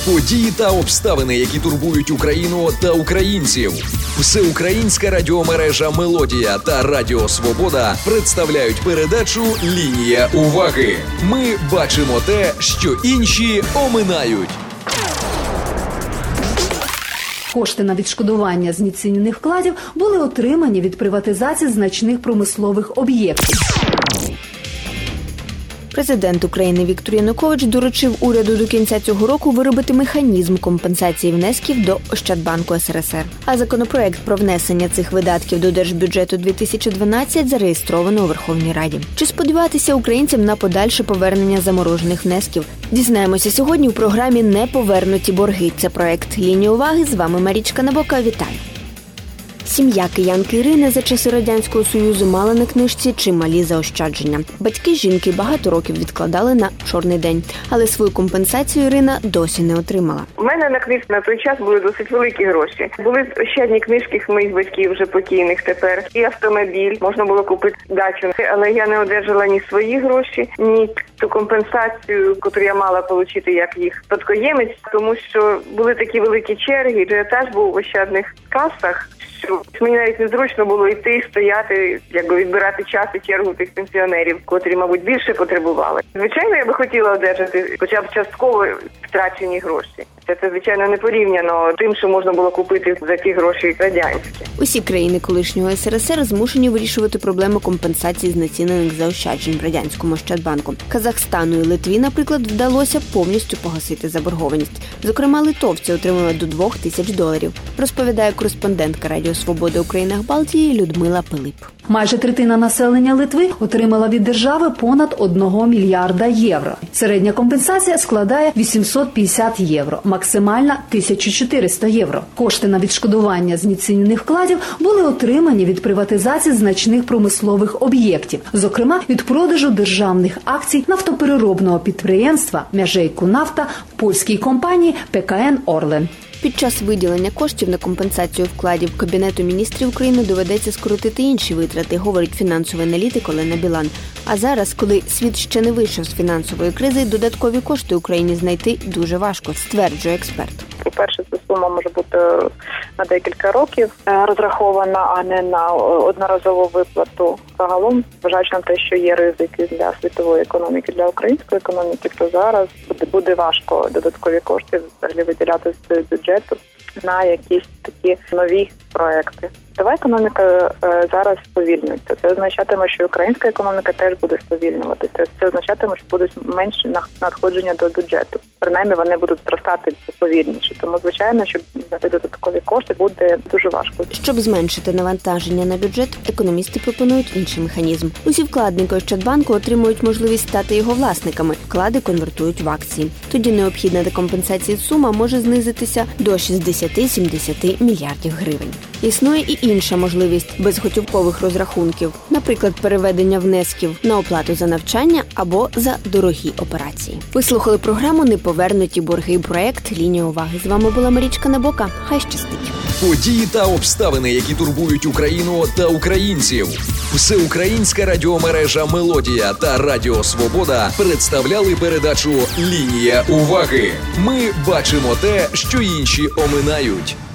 Події та обставини, які турбують Україну та українців. Всеукраїнська радіомережа «Мелодія» та Радіо Свобода представляють передачу «Лінія уваги». Ми бачимо те, що інші оминають. Кошти на відшкодування знецінених вкладів були отримані від приватизації значних промислових об'єктів. Президент України Віктор Янукович доручив уряду до кінця цього року виробити механізм компенсації внесків до Ощадбанку СРСР. А законопроект про внесення цих видатків до Держбюджету 2012 зареєстровано у Верховній Раді. Чи сподіватися українцям на подальше повернення заморожених внесків? Дізнаємося сьогодні у програмі «Неповернуті борги». Це проект «Лінія уваги». З вами Марічка Набока. Вітаю! Сім'я киянки Ірини за часи Радянського Союзу мала на книжці чималі заощадження. Батьки жінки багато років відкладали на чорний день, але свою компенсацію Ірина досі не отримала. У мене на книжці на той час були досить великі гроші. Були ощадні книжки моїх батьків, вже покійних тепер, і автомобіль, можна було купити дачу. Але я не одержала ні свої гроші, ні ту компенсацію, яку я мала отримати як їх спадкоємець, тому що були такі великі черги, ажіотаж був в ощадних касах, що мені навіть незручно було йти, стояти, відбирати час і чергу тих пенсіонерів, котрі, мабуть, більше потребували. Звичайно, я би хотіла одержати хоча б частково втрачені гроші. Це, звичайно, не порівняно тим, що можна було купити за ті гроші радянські. Усі країни колишнього СРСР змушені вирішувати проблему компенсації знецінених заощаджень в радянському Ощадбанку. Казахстану і Литві, наприклад, вдалося повністю погасити заборгованість. Зокрема, литовці отримали до $2000, розповідає кореспондентка Радіо Свобода у країнах Балтії Людмила Пилип. Майже третина населення Литви отримала від держави понад 1 мільярда євро. Середня компенсація складає 850 євро, максимальна 1400 євро. Кошти на відшкодування знецінених вкладів були отримані від приватизації значних промислових об'єктів, зокрема від продажу державних акцій нафтопереробного підприємства «Міжейкунафта» польській компанії ПКН «Орлен». Під час виділення коштів на компенсацію вкладів Кабінету міністрів України доведеться скоротити інші витрати, говорить фінансовий аналітик Олена Білан. А зараз, коли світ ще не вийшов з фінансової кризи, додаткові кошти Україні знайти дуже важко, стверджує експерт. По-перше, ця сума може бути на декілька років розрахована, а не на одноразову виплату. Загалом, зважаючи на те, що є ризики для світової економіки, для української економіки, то зараз буде важко додаткові кошти взагалі виділяти з бюджету на якісь такі нові проекти. Світова економіка зараз сповільнюється. Це означатиме, що українська економіка теж буде сповільнюватися. Це означатиме, що будуть менші надходження до бюджету. Принаймні, вони будуть зростати повільніше. Тому, звичайно, щоб знайти додаткові кошти буде дуже важко. Щоб зменшити навантаження на бюджет, економісти пропонують інший механізм. Усі вкладники Ощадбанку отримують можливість стати його власниками. Вклади конвертують в акції. Тоді необхідна до компенсації сума може знизитися до 60-70 мільярдів гривень. Існує і інша можливість безготівкових розрахунків, наприклад, переведення внесків на оплату за навчання або за дорогі операції. Ви слухали програму «Неповернуті борги», проект «Лінія уваги». З вами була Марічка Набока. Хай щастить! Події та обставини, які турбують Україну та українців. Всеукраїнська радіомережа «Мелодія» та Радіо Свобода представляли передачу «Лінія уваги». Ми бачимо те, що інші оминають.